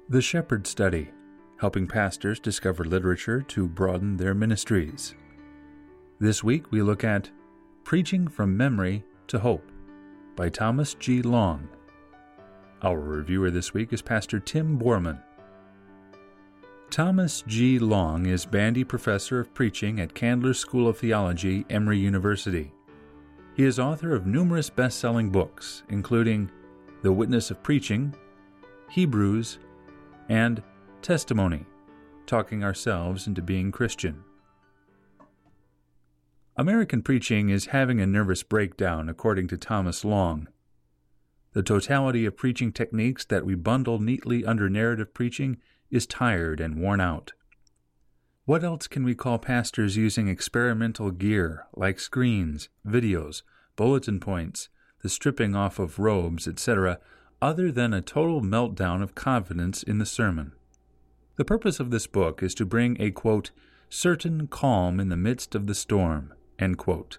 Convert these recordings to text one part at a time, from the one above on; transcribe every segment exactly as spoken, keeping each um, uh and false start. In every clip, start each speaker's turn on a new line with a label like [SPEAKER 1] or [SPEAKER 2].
[SPEAKER 1] The Shepherd Study, helping pastors discover literature to broaden their ministries. This week we look at Preaching from Memory to Hope by Thomas G. Long. Our reviewer this week is Pastor Tim Borman. Thomas G. Long is Bandy Professor of Preaching at Candler School of Theology, Emory University. He is author of numerous best-selling books, including The Witness of Preaching, Hebrews, and Testimony, Talking Ourselves into Being Christian. American preaching is having a nervous breakdown, according to Thomas Long. The totality of preaching techniques that we bundle neatly under narrative preaching is tired and worn out. What else can we call pastors using experimental gear like screens, videos, bulletin points, the stripping off of robes, et cetera, other than a total meltdown of confidence in the sermon? The purpose of this book is to bring a, quote, certain calm in the midst of the storm, end quote.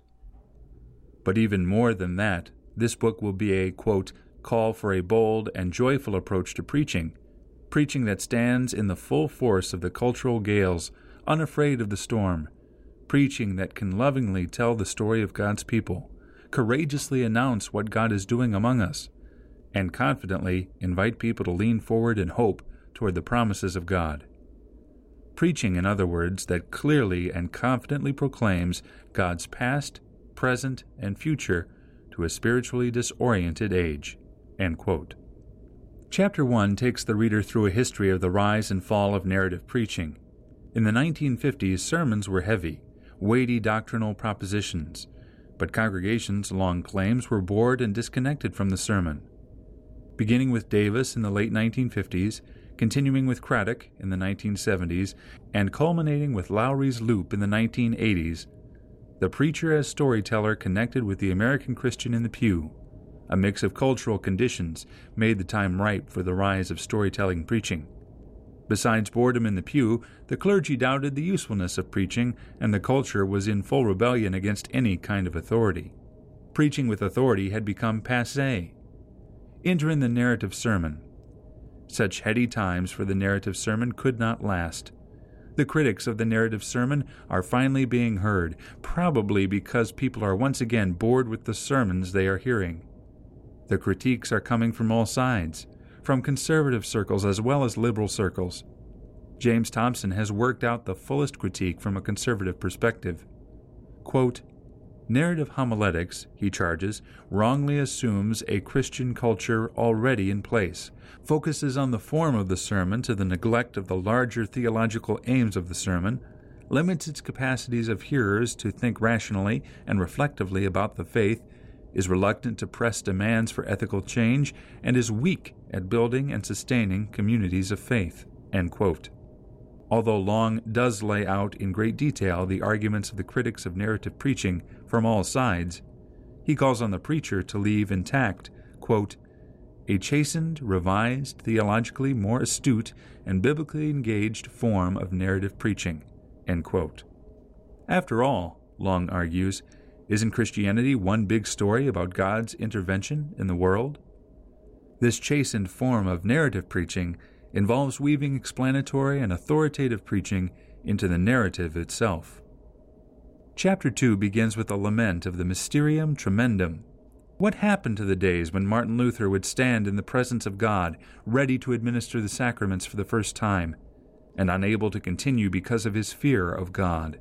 [SPEAKER 1] But even more than that, this book will be a, quote, call for a bold and joyful approach to preaching, preaching that stands in the full force of the cultural gales, unafraid of the storm, preaching that can lovingly tell the story of God's people, courageously announce what God is doing among us, and confidently invite people to lean forward in hope toward the promises of God. Preaching, in other words, that clearly and confidently proclaims God's past, present, and future to a spiritually disoriented age, end quote. Chapter one takes the reader through a history of the rise and fall of narrative preaching. In the nineteen fifties, sermons were heavy, weighty doctrinal propositions, but congregations, Long claims, were bored and disconnected from the sermon. Beginning with Davis in the late nineteen fifties, continuing with Craddock in the nineteen seventies, and culminating with Lowry's Loop in the nineteen eighties, the preacher as storyteller connected with the American Christian in the pew. A mix of cultural conditions made the time ripe for the rise of storytelling preaching. Besides boredom in the pew, the clergy doubted the usefulness of preaching, and the culture was in full rebellion against any kind of authority. Preaching with authority had become passé. Enter in the narrative sermon. Such heady times for the narrative sermon could not last. The critics of the narrative sermon are finally being heard, probably because people are once again bored with the sermons they are hearing. The critiques are coming from all sides, from conservative circles as well as liberal circles. James Thompson has worked out the fullest critique from a conservative perspective. Quote, narrative homiletics, he charges, wrongly assumes a Christian culture already in place, focuses on the form of the sermon to the neglect of the larger theological aims of the sermon, limits its capacities of hearers to think rationally and reflectively about the faith, is reluctant to press demands for ethical change, and is weak at building and sustaining communities of faith, end quote. Although Long does lay out in great detail the arguments of the critics of narrative preaching from all sides, he calls on the preacher to leave intact, quote, a chastened, revised, theologically more astute, and biblically engaged form of narrative preaching, end quote. After all, Long argues, isn't Christianity one big story about God's intervention in the world? This chastened form of narrative preaching involves weaving explanatory and authoritative preaching into the narrative itself. Chapter two begins with a lament of the mysterium tremendum. What happened to the days when Martin Luther would stand in the presence of God, ready to administer the sacraments for the first time, and unable to continue because of his fear of God?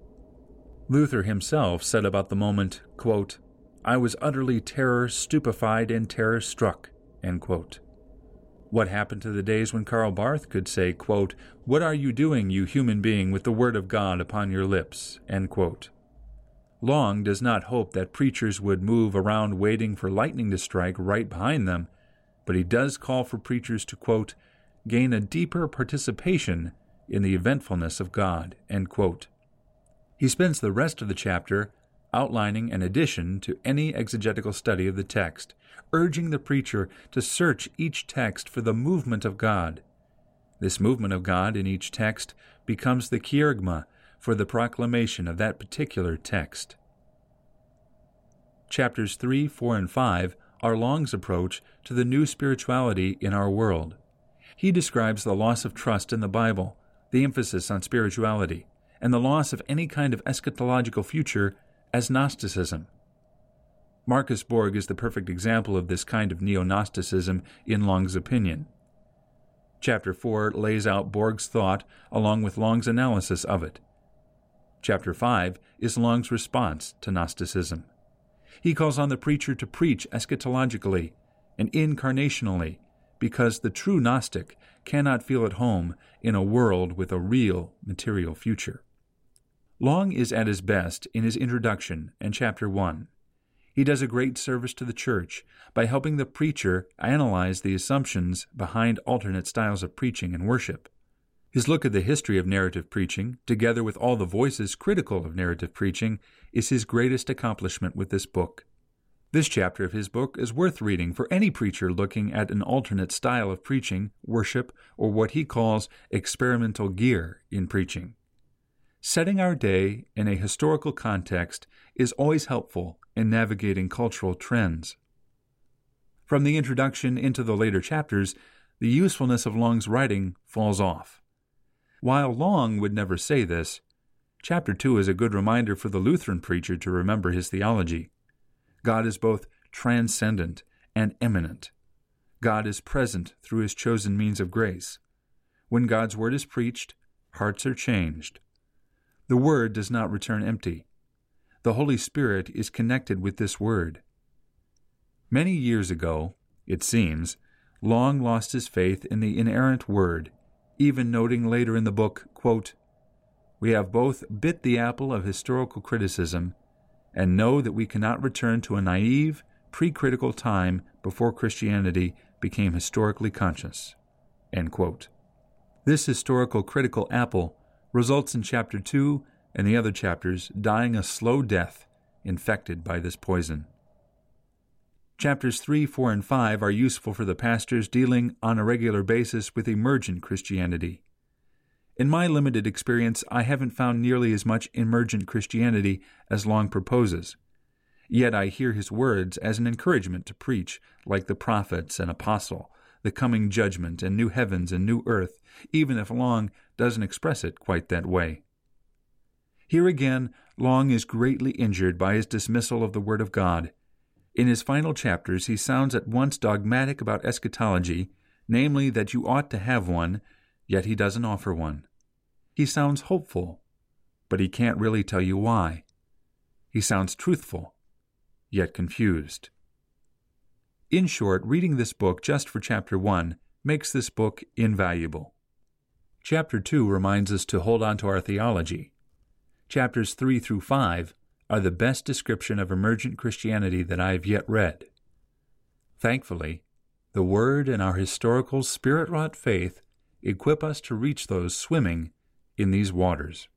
[SPEAKER 1] Luther himself said about the moment, quote, I was utterly terror-stupefied and terror-struck, end quote. What happened to the days when Karl Barth could say, quote, what are you doing, you human being, with the word of God upon your lips, end quote. Long does not hope that preachers would move around waiting for lightning to strike right behind them, but he does call for preachers to, quote, gain a deeper participation in the eventfulness of God, end quote. He spends the rest of the chapter outlining an addition to any exegetical study of the text, urging the preacher to search each text for the movement of God. This movement of God in each text becomes the kerygma for the proclamation of that particular text. Chapters three, four, and five are Long's approach to the new spirituality in our world. He describes the loss of trust in the Bible, the emphasis on spirituality, and the loss of any kind of eschatological future as Gnosticism. Marcus Borg is the perfect example of this kind of neo-Gnosticism in Long's opinion. Chapter four lays out Borg's thought along with Long's analysis of it. Chapter five is Long's response to Gnosticism. He calls on the preacher to preach eschatologically and incarnationally, because the true Gnostic cannot feel at home in a world with a real material future. Long is at his best in his introduction and chapter one. He does a great service to the church by helping the preacher analyze the assumptions behind alternate styles of preaching and worship. His look at the history of narrative preaching, together with all the voices critical of narrative preaching, is his greatest accomplishment with this book. This chapter of his book is worth reading for any preacher looking at an alternate style of preaching, worship, or what he calls experimental gear in preaching. Setting our day in a historical context is always helpful in navigating cultural trends. From the introduction into the later chapters, the usefulness of Long's writing falls off. While Long would never say this, chapter two is a good reminder for the Lutheran preacher to remember his theology. God is both transcendent and immanent. God is present through his chosen means of grace. When God's word is preached, hearts are changed. The word does not return empty. The Holy Spirit is connected with this word. Many years ago, it seems, Long lost his faith in the inerrant word, even noting later in the book, quote, "We have both bit the apple of historical criticism and know that we cannot return to a naive, pre-critical time before Christianity became historically conscious." End quote. This historical critical apple results in chapter two and the other chapters dying a slow death infected by this poison. Chapters three, four, and five are useful for the pastors dealing on a regular basis with emergent Christianity. In my limited experience, I haven't found nearly as much emergent Christianity as Long proposes. Yet I hear his words as an encouragement to preach, like the prophets and apostle, the coming judgment and new heavens and new earth, even if Long doesn't express it quite that way. Here again, Long is greatly injured by his dismissal of the Word of God. In his final chapters, he sounds at once dogmatic about eschatology, namely that you ought to have one, yet he doesn't offer one. He sounds hopeful, but he can't really tell you why. He sounds truthful, yet confused. In short, reading this book just for chapter one makes this book invaluable. Chapter two reminds us to hold on to our theology. Chapters three through five are the best description of emergent Christianity that I have yet read. Thankfully, the Word and our historical spirit-wrought faith equip us to reach those swimming in these waters.